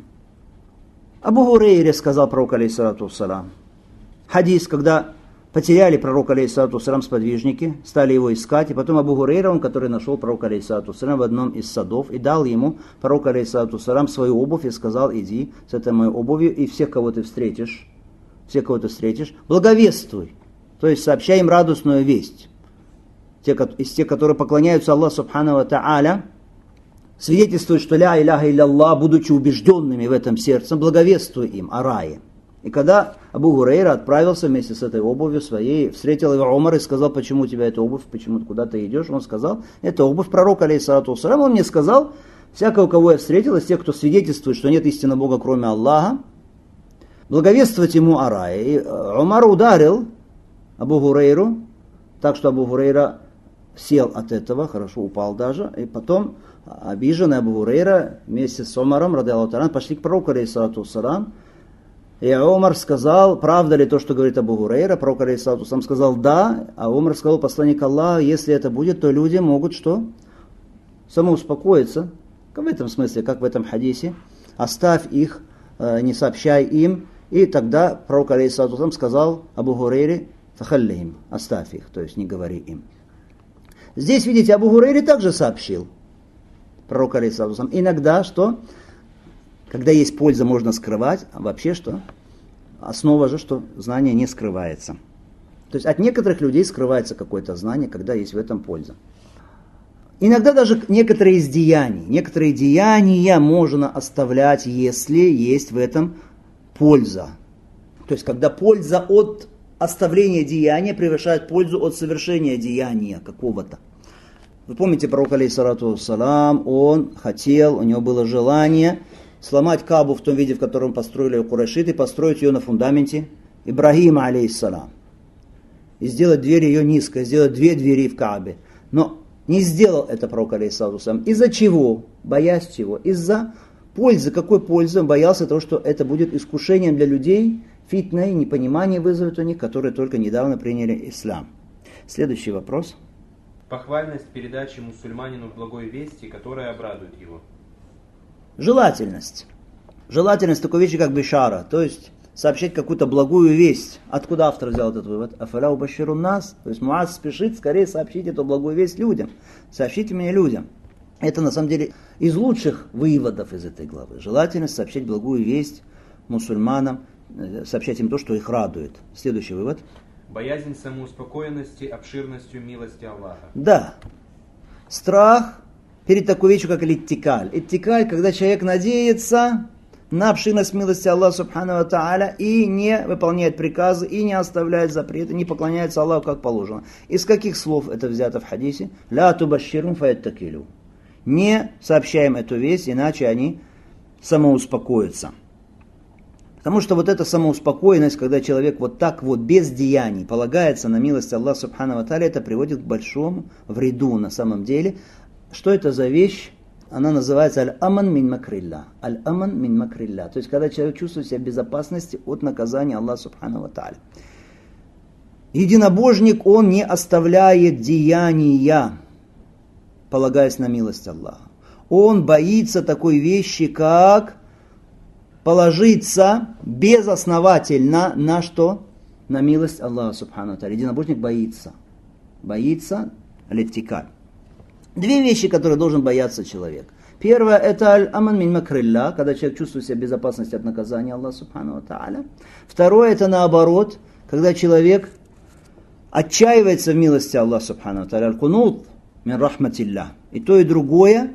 Абу Гурейре сказал пророк алейхиссалату вассалам. Хадис, когда потеряли пророка алейхиссалату вассалам сподвижники, стали его искать, и потом Абу Гурейра, он, который нашел пророка алейхиссалату вассалам в одном из садов, и дал ему пророк алейхиссалату вассалам свою обувь, и сказал, иди с этой моей обувью, и всех, кого ты встретишь, всех, кого ты встретишь, благовествуй, то есть сообщай им радостную весть. Те, из тех, которые поклоняются Аллаху субхану ва тааля, свидетельствуют, что ля иляха илля, будучи убежденными в этом сердцем, благовествуй им о рае. И когда Абу Гурейра отправился вместе с этой обувью своей, встретил его Умар и сказал, почему у тебя эта обувь, почему ты куда-то идешь, он сказал, это обувь пророка, алейхиссалату вассалам. Он мне сказал, всякого, кого я встретил, из тех, кто свидетельствует, что нет истинного Бога, кроме Аллаха, благовествовать ему о рае. И Умар ударил Абу Гурейру, так что Абу Гурейра сел от этого, хорошо упал даже, и потом обиженный Абу Гурейра вместе с Умаром, ради Аллаху, пошли к пророку, алейхиссалату вассалам, и Умар сказал, правда ли то, что говорит Абу Гурейра, пророк алейхиссалату вассалам сказал да, а Умар сказал, посланник Аллаха, если это будет, то люди могут что? Самоуспокоиться, в этом смысле, как в этом хадисе, оставь их, не сообщай им, и тогда пророк алейхиссалату вассалам сказал Абу Гурейре, фахаллихим, оставь их, то есть не говори им. Здесь, видите, Абу Гурейре также сообщил пророк алейхиссалату вассалам. Иногда, что, когда есть польза, можно скрывать, а вообще что? Основа же, что знание не скрывается. То есть от некоторых людей скрывается какое-то знание, когда есть в этом польза. Иногда даже некоторые из деяний, некоторые деяния можно оставлять, если есть в этом польза. То есть, когда польза от оставления деяния превышает пользу от совершения деяния какого-то. Вы помните, пророк алейхиссалату вассалам, он хотел, у него было желание сломать Каабу в том виде, в котором построили курайшиты, построить ее на фундаменте Ибрагима алейхиссалам. И сделать дверь ее низкой, сделать две двери в Каабе. Но не сделал это пророк алейхиссалату вассалам. Из-за чего? Боясь чего? Из-за пользы. Какой пользы? Он боялся того, что это будет искушением для людей, фитной, непонимание вызовет у них, которые только недавно приняли ислам. Следующий вопрос. Похвальность передачи мусульманину благой вести, которая обрадует его. Желательность. Желательность такой вещи, как бишара, то есть сообщать какую-то благую весть. Откуда автор взял этот вывод? Афаля убаширун нас. То есть Муаз спешит скорее сообщить эту благую весть людям. Сообщите мне людям. Это на самом деле из лучших выводов из этой главы. Желательность сообщать благую весть мусульманам, сообщать им то, что их радует. Следующий вывод. Боязнь самоуспокоенности обширностью милости Аллаха. Да. Страх перед такой вещью, как иттикаль. Иттикаль, когда человек надеется на обширность милости Аллаха субхану ва тааля и не выполняет приказы, и не оставляет запреты, не поклоняется Аллаху как положено. Из каких слов это взято в хадисе? Ля тубашширун фаяттакилю. Не сообщаем эту весть, иначе они самоуспокоятся. Потому что вот эта самоуспокоенность, когда человек вот так вот без деяний полагается на милость Аллаха субхану ва тааля, это приводит к большому вреду на самом деле. Что это за вещь? Она называется аль-аман мин макрилля. Аль-аман мин макрилля. То есть, когда человек чувствует себя в безопасности от наказания Аллаха субхану ва тааля. Единобожник, он не оставляет деяния, полагаясь на милость Аллаха. Он боится такой вещи, как положиться безосновательно на что? На милость Аллаха субхану ва тааля. Единобожник боится. Боится аль-иттикаль. Две вещи, которые должен бояться человек. Первое, это аль-аман мин макрилля, когда человек чувствует себя в безопасности от наказания Аллаха субхану ва тааля. Второе, это наоборот, когда человек отчаивается в милости Аллаха субхану ва тааля. Аль-кунут мин рахматилля. И то, и другое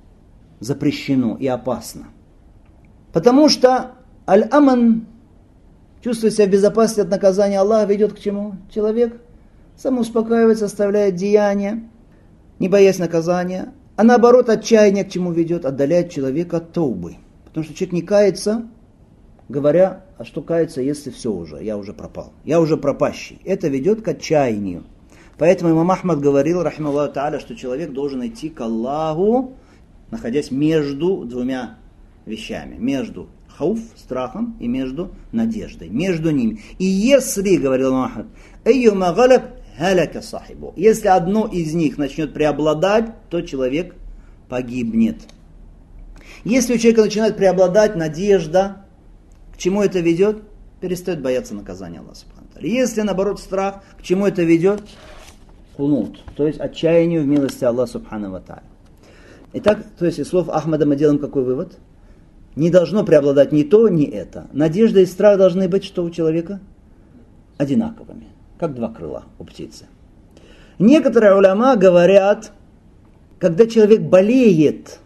запрещено и опасно. Потому что аль-аман, чувствуя себя в безопасности от наказания Аллаха, ведет к чему? Человек самоуспокаивается, оставляет деяния, не боясь наказания, а наоборот отчаяние к чему ведет? Отдаляет человека от таубы. Потому что человек не кается, говоря, а что кается, если все уже, я уже пропал, я уже пропащий. Это ведет к отчаянию. Поэтому имам Ахмад говорил, рахималлаху тааля, что человек должен идти к Аллаху, находясь между двумя вещами. Между хауф, страхом, и между надеждой. Между ними. И если, говорил имам Ахмад, айюма галаб халяка сахибу. Если одно из них начнет преобладать, то человек погибнет. Если у человека начинает преобладать надежда, к чему это ведет? Перестает бояться наказания Аллаха субхану ва тааля. Если наоборот страх, к чему это ведет? Кунут, то есть отчаянию в милости Аллаха субхану ва тааля. Итак, то есть из слов Ахмада мы делаем какой вывод? Не должно преобладать ни то, ни это. Надежда и страх должны быть что у человека? Одинаковыми. Как два крыла у птицы. Некоторые уляма говорят, когда человек болеет,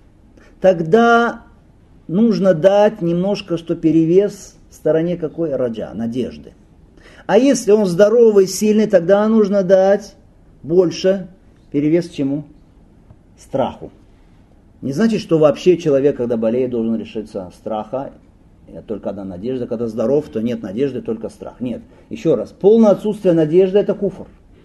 тогда нужно дать немножко, что перевес в стороне какой? Раджа, надежды. А если он здоровый, сильный, тогда нужно дать больше перевес чему? Страху. Не значит, что вообще человек, когда болеет, должен лишиться страха. Только одна надежда. Когда здоров, то нет надежды, только страх. Нет. Еще раз. Полное отсутствие надежды – это куфр.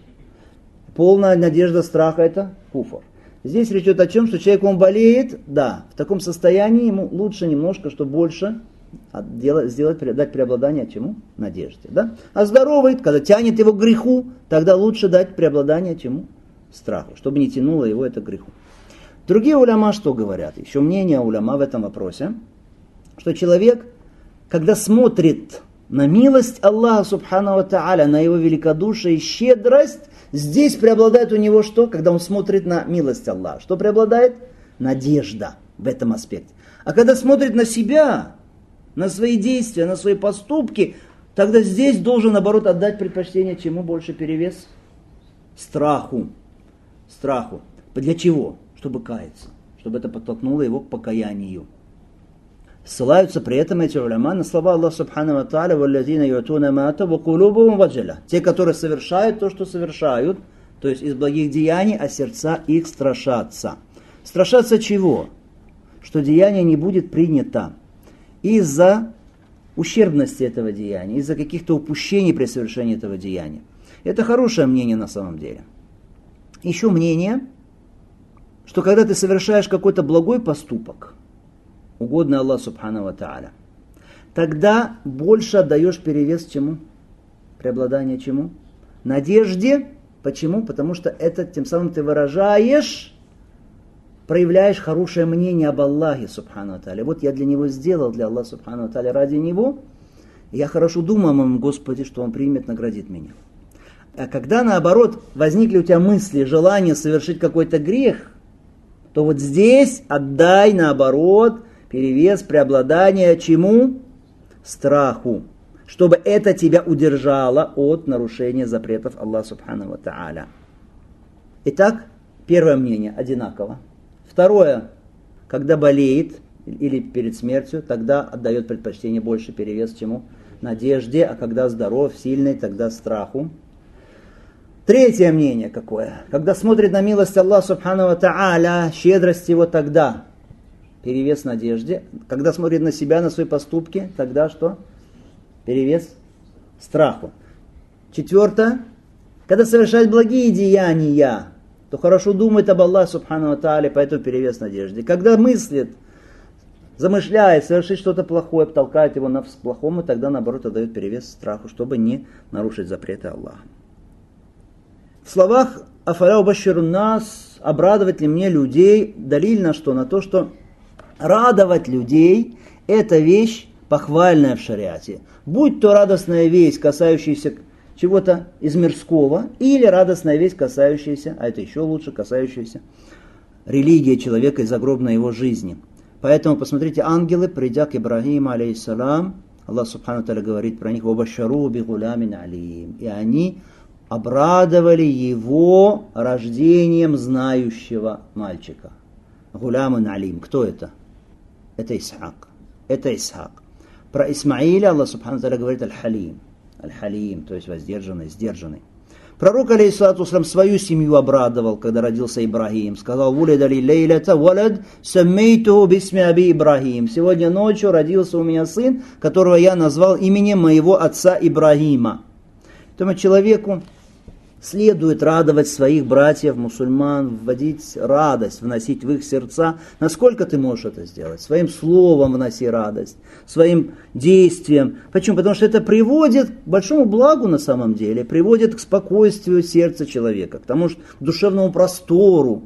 Полная надежда страха – это куфр. Здесь речь идет о чем, что человек, он болеет, да, в таком состоянии ему лучше немножко, что больше сделать, сделать, дать преобладание чему? Надежде. Да? А здоровый, когда тянет его к греху, тогда лучше дать преобладание чему? Страху, чтобы не тянуло его это к греху. Другие уляма что говорят? Еще мнение уляма в этом вопросе, что человек, когда смотрит на милость Аллаха субхану ва тааля, на его великодушие и щедрость, здесь преобладает у него что? Когда он смотрит на милость Аллаха. Что преобладает? Надежда в этом аспекте. А когда смотрит на себя, на свои действия, на свои поступки, тогда здесь должен, наоборот, отдать предпочтение чему больше перевес? Страху. Страху. Для чего? Чтобы каяться. Чтобы это подтолкнуло его к покаянию. Ссылаются при этом эти уляма на слова Аллаха Субхану ва Тааля: «Валлазина юатуна ма атау ва кулубухум ваджила». Те, которые совершают то, что совершают, то есть из благих деяний, а сердца их страшатся. Страшатся чего? Что деяние не будет принято из-за ущербности этого деяния, из-за каких-то упущений при совершении этого деяния. Это хорошее мнение на самом деле. Еще мнение, что когда ты совершаешь какой-то благой поступок, угодный Аллаху Субхану ва Тааля, тогда больше отдаешь перевес чему? Преобладание чему? Надежде. Почему? Потому что это тем самым ты выражаешь, проявляешь хорошее мнение об Аллахе Субхану ва Тааля. Вот я для него сделал, для Аллаха Субхану ва Тааля, ради него. Я хорошо думаю о моем Господе, что он примет, наградит меня. А когда наоборот возникли у тебя мысли, желание совершить какой-то грех, то вот здесь отдай наоборот перевес, преобладание чему? Страху. Чтобы это тебя удержало от нарушения запретов Аллаха Субхану ва Тааля. Итак, первое мнение одинаково. Второе, когда болеет или перед смертью, тогда отдает предпочтение больше перевес чему? Надежде, а когда здоров, сильный, тогда страху. Третье мнение какое? Когда смотрит на милость Аллаха Субхану ва Тааля, щедрость его, тогда перевес надежде. Когда смотрит на себя, на свои поступки, тогда что? Перевес страху. Четвертое. Когда совершает благие деяния, то хорошо думает об Аллахе Субхану ва Тааля, поэтому перевес надежде. Когда мыслит, замышляет совершить что-то плохое, толкает его на плохому, тогда наоборот отдает перевес страху, чтобы не нарушить запреты Аллаха. В словах «Афаля убаширун нас» обрадовать ли мне людей, далиль на что? На то, что радовать людей – это вещь похвальная в шариате. Будь то радостная весть, касающаяся чего-то из мирского, или радостная весть, касающаяся, а это еще лучше, касающаяся религии человека и загробной его жизни. Поэтому посмотрите, ангелы, придя к Ибрагиму, алейхиссалам, Аллах Субхану ва Тааля говорит про них: «Вабашару би гулямин алим». И они обрадовали его рождением знающего мальчика. Гулямун алим. Кто это? Это Исхак. Это Исхак. Про Исмаиля Аллах Субхану ва Тааля говорит аль-Халим. Аль-Халим, то есть воздержанный, сдержанный. Пророк, алейхиссалату вассалям, свою семью обрадовал, когда родился Ибрагим. Сказал: «Вулида ли лейлята валад саммейтуху бисми аби Ибрагим». Сегодня ночью родился у меня сын, которого я назвал именем моего отца Ибрагима. Поэтому человеку следует радовать своих братьев, мусульман, вводить радость, вносить в их сердца. Насколько ты можешь это сделать? Своим словом вноси радость, своим действием. Почему? Потому что это приводит к большому благу на самом деле, приводит к спокойствию сердца человека, к тому же к душевному простору.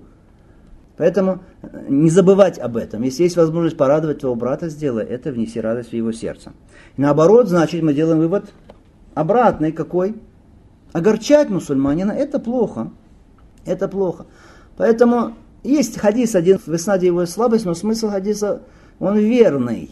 Поэтому не забывать об этом. Если есть возможность порадовать твоего брата, сделай это, внеси радость в его сердце. И наоборот, значит, мы делаем вывод обратный какой? Огорчать мусульманина – это плохо. Это плохо. Поэтому есть хадис один, в иснаде его слабость, но смысл хадиса, он верный.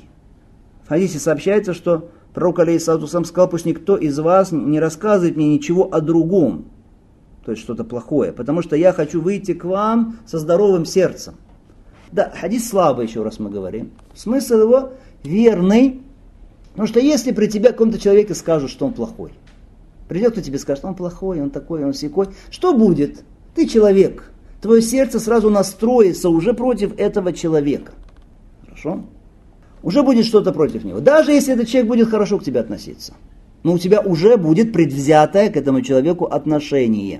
В хадисе сообщается, что пророк алейхиссалату вассалям сказал: «Пусть никто из вас не рассказывает мне ничего о другом». То есть что-то плохое. Потому что я хочу выйти к вам со здоровым сердцем. Да, хадис слабый, еще раз мы говорим. Смысл его верный. Потому что если при тебе каком-то человеке скажут, что он плохой, придет кто тебе скажет: он плохой, он такой, он сякой. Что будет? Ты человек. Твое сердце сразу настроится уже против этого человека. Хорошо? Уже будет что-то против него. Даже если этот человек будет хорошо к тебе относиться. Но у тебя уже будет предвзятое к этому человеку отношение.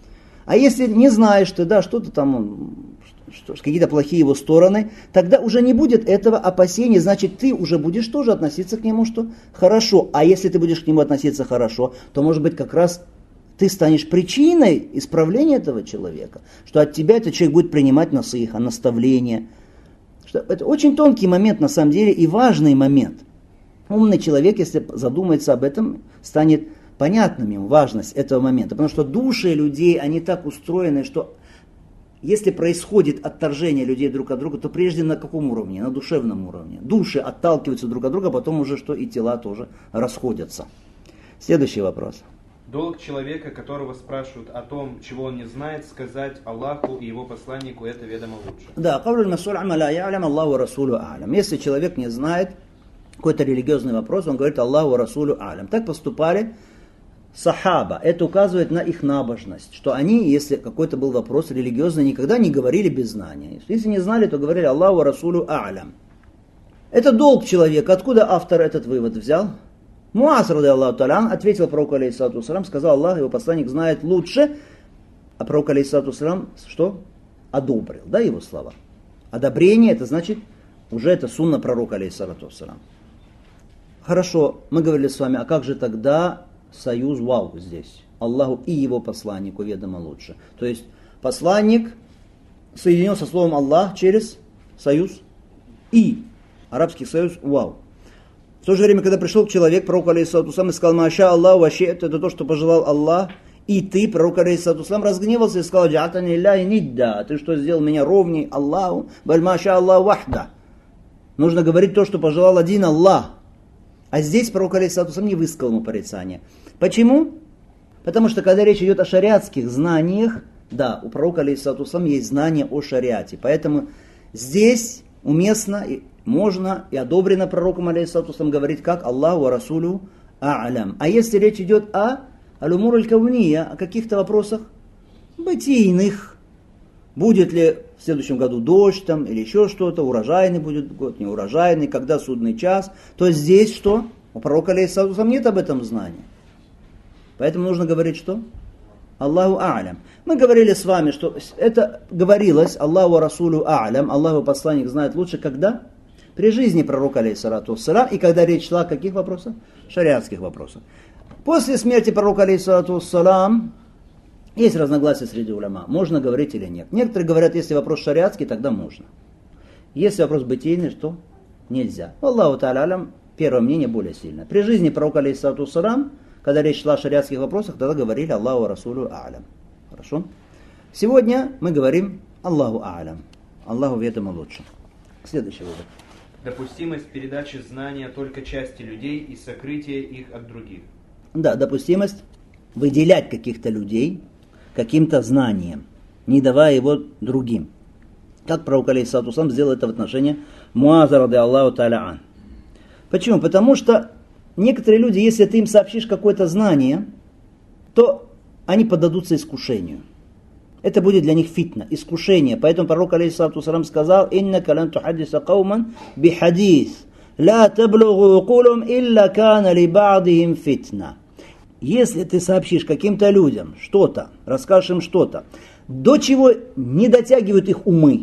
А если не знаешь ты, да, что-то там, что, какие-то плохие его стороны, тогда уже не будет этого опасения, значит, ты уже будешь тоже относиться к нему что хорошо. А если ты будешь к нему относиться хорошо, то, может быть, как раз ты станешь причиной исправления этого человека, что от тебя этот человек будет принимать насыха, наставления. Что это очень тонкий момент, на самом деле, и важный момент. Умный человек, если задумается об этом, станет понятным ему важность этого момента. Потому что души людей, они так устроены, что если происходит отторжение людей друг от друга, то прежде на каком уровне? На душевном уровне. Души отталкиваются друг от друга, а потом уже что и тела тоже расходятся. Следующий вопрос. Долг человека, которого спрашивают о том, чего он не знает, сказать Аллаху и его посланнику это ведомо лучше. Да, кавлю масуль ама ла я'лям, Аллаху расулю а'лям. Если человек не знает какой-то религиозный вопрос, он говорит Аллаху расулю а'лям. Так поступали сахаба. Это указывает на их набожность, что они, если какой-то был вопрос религиозный, никогда не говорили без знания. Если не знали, то говорили Аллаху расулю а'лям. Это долг человека. Откуда автор этот вывод взял? Муаз, ради Аллаху та'аля, ответил пророку алейхиссалату вассалям, сказал Аллах, его посланник знает лучше, а пророк алейхиссалату вассалям что? Одобрил, да, его слова. Одобрение, это значит, уже это сунна пророка алейхиссалату вассалям. Хорошо, мы говорили с вами, а как же тогда союз вау здесь? Аллаху и его посланнику ведомо лучше. То есть посланник соединен со словом Аллах через союз и. Арабский союз вау. В то же время, когда пришел человек, пророк алейхиссалату вассалям, и сказал, маша Аллах, ваше это то, что пожелал Аллах, и ты, пророк алейхиссалату вассалам, разгневался и сказал, джа'атани лилляхи нидда, ты что сделал меня ровней Аллаху, баль маша Аллах вахда. Нужно говорить то, что пожелал один Аллах. А здесь пророк алейхиссалату вассалам не высказал ему порицания. Почему? Потому что когда речь идет о шариатских знаниях, да, у пророка алейхиссалату вассалам есть знания о шариате. Поэтому здесь уместно, и можно и одобрено пророком алейхиссалату вассалам говорить как Аллаху ва расулю а'лям. А если речь идет о аль-умур аль-кавния, о каких-то вопросах бытийных, будет ли в следующем году дождь там или еще что-то, урожайный будет год, не урожайный, когда судный час, то здесь что? У пророка алейхиссалату вассалам нет об этом знания. Поэтому нужно говорить что? Аллаху а'лям. Мы говорили с вами, что это говорилось Аллаху ва расулю а'лям, Аллаху посланник знает лучше, когда? При жизни пророка алейхиссалату вассалям, и когда речь шла о каких вопросах? Шариатских вопросах. После смерти пророка алейхиссалату вассалям есть разногласия среди уляма, можно говорить или нет. Некоторые говорят, если вопрос шариатский, тогда можно. Если вопрос бытийный, то нельзя. Аллаху та'аля алям, первое мнение более сильное. При жизни пророка алейхиссалату вассалям, когда речь шла о шариатских вопросах, тогда говорили Аллаху расулю а'лям. Хорошо? Сегодня мы говорим Аллаху а'лям. Аллаху ведомо лучше. Следующий вывод. Допустимость передачи знания только части людей и сокрытия их от других. Да, допустимость выделять каких-то людей каким-то знанием, не давая его другим. Как пророк алейхиссалату вассалям сделал это в отношении Муаза, ради Аллаху та'аля ан. Почему? Потому что некоторые люди, если ты им сообщишь какое-то знание, то они поддадутся искушению. Это будет для них фитна, искушение. Поэтому пророк алейхиссалату вассалям сказал: «Иннака лан тухаддиса кауман бихадис, ла таблугу укулум илля кана ли ба'дихим фитна». Если ты сообщишь каким-то людям что-то, расскажешь им что-то, до чего не дотягивают их умы,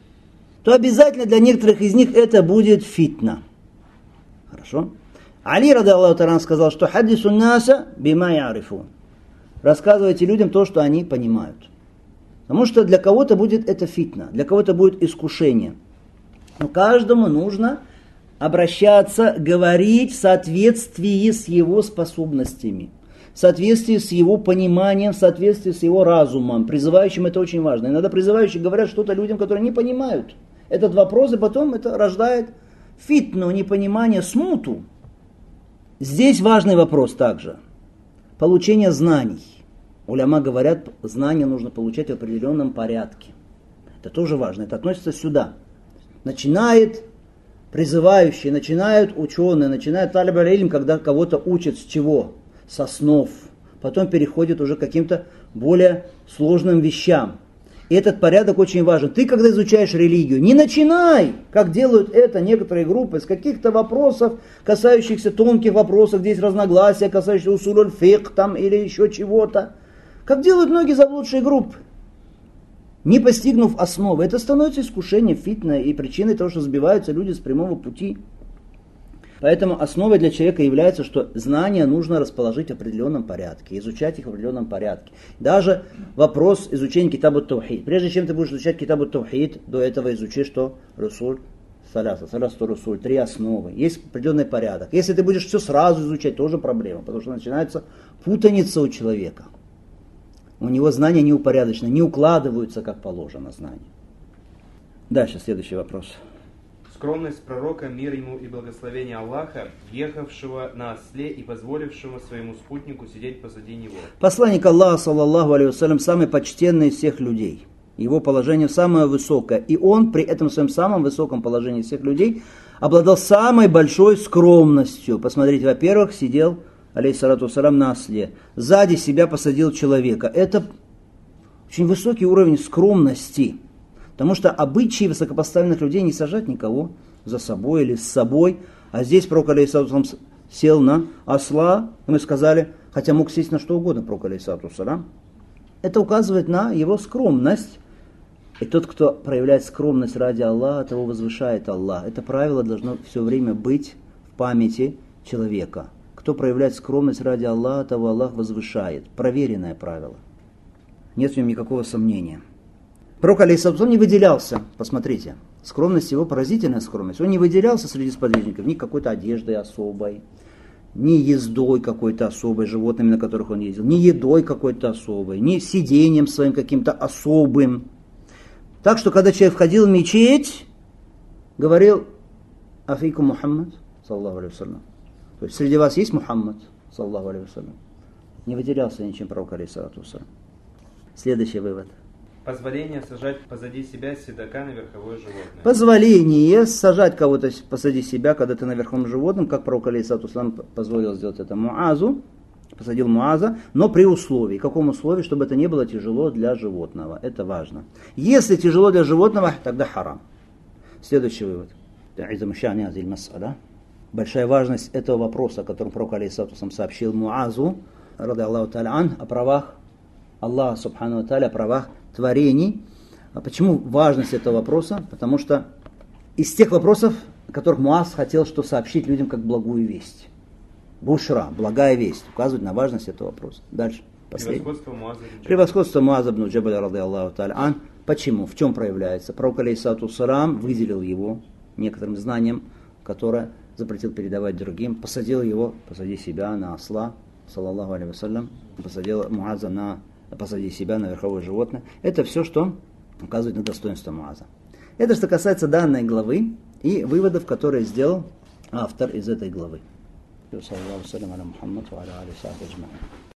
то обязательно для некоторых из них это будет фитна. Хорошо? Али, ради Аллаху та'аля, сказал, что хаддису наса бима я'рифун. Рассказывайте людям то, что они понимают. Потому что для кого-то будет это фитна, для кого-то будет искушение. Но каждому нужно обращаться, говорить в соответствии с его способностями, в соответствии с его пониманием, в соответствии с его разумом. Призывающим это очень важно. Иногда призывающие говорят что-то людям, которые не понимают этот вопрос, и потом это рождает фитну, непонимание, смуту. Здесь важный вопрос также. Получение знаний. Уляма говорят, знания нужно получать в определенном порядке. Это тоже важно, это относится сюда. Начинает призывающие, начинают ученые, начинают талиб аль-илм, когда кого-то учат с чего? С основ. Потом переходит уже к каким-то более сложным вещам. И этот порядок очень важен. Ты, когда изучаешь религию, не начинай, как делают это некоторые группы, с каких-то вопросов, касающихся тонких вопросов, где есть разногласия, касающихся усуль фикх там или еще чего-то. Как делают многие заблудшие группы, не постигнув основы. Это становится искушением, фитной и причиной того, что сбиваются люди с прямого пути. Поэтому основой для человека является, что знания нужно расположить в определенном порядке, изучать их в определенном порядке. Даже вопрос изучения китабу таухид. Прежде чем ты будешь изучать китабу таухид, до этого изучи, что русуль саляса, салясу русуль, три основы. Есть определенный порядок. Если ты будешь все сразу изучать, тоже проблема, потому что начинается путаница у человека. У него знания неупорядочены, не укладываются, как положено, знания. Дальше, следующий вопрос. скромность пророка, мир ему и благословение Аллаха, ехавшего на осле и позволившего своему спутнику сидеть позади него. Посланник Аллаха, саллаллаху алейхи вассалям, самый почтенный из всех людей. Его положение самое высокое. И он при этом своем самом высоком положении всех людей обладал самой большой скромностью. Посмотрите, во-первых, сидел, алейхиссалату вассалям, на осле. Сзади себя посадил человека. Это очень высокий уровень скромности. Потому что обычаи высокопоставленных людей не сажать никого за собой или с собой. А здесь пророк, алейхиссалату вассалям, сел на осла. Мы сказали, хотя мог сесть на что угодно, пророк, алейхиссалату вассалям. Это указывает на его скромность. И тот, кто проявляет скромность ради Аллаха, того возвышает Аллах. Это правило должно все время быть в памяти человека. Кто проявляет скромность ради Аллаха, того Аллах возвышает. Проверенное правило. Нет в нем никакого сомнения. Пророк, алейхиссалату не выделялся. Посмотрите, скромность его, поразительная скромность. Он не выделялся среди сподвижников ни какой-то одеждой особой, ни ездой какой-то особой, животными, на которых он ездил, ни едой какой-то особой, ни сидением своим каким-то особым. Так что, когда человек входил в мечеть, говорил: «Афейку Мухаммад, саллаллаху алейхи вассалям». То есть, среди вас есть Мухаммад, саллаллаху алейхи вассалям. Не выделялся ничем пророк, алейхиссалату вассалям. Следующий вывод. Позволение сажать позади себя седока на верховое животное. Позволение сажать кого-то позади себя, когда ты на верховом животном, как пророк, алейхиссалату вассалям, позволил сделать это Муазу, посадил Муаза, но при условии. Каком условии? Чтобы это не было тяжело для животного. Это важно. Если тяжело для животного, тогда харам. Следующий вывод. Большая важность этого вопроса, о котором пророк, алейхиссалату вассалям, сообщил Муазу, ради Аллаху та'аля ан, о правах Аллаха, субхану ва та'аля, о правах творений. А почему важность этого вопроса? Потому что из тех вопросов, о которых Муаз хотел что сообщить людям как благую весть. Бушра, благая весть, указывает на важность этого вопроса. Дальше. Превосходство Муаза. Превосходство Муаза ибн Джабаля, ради Аллаху та'аля ан. Почему? В чем проявляется? Пророк, алейхиссалату вассалям, выделил его некоторым знанием, которое запретил передавать другим, посадил его позади себя на осла, саллаллаху алейхи вассалям, посадил Муаза на, позади себя на верховое животное. Это все, что указывает на достоинство Муаза. Это что касается данной главы и выводов, которые сделал автор из этой главы.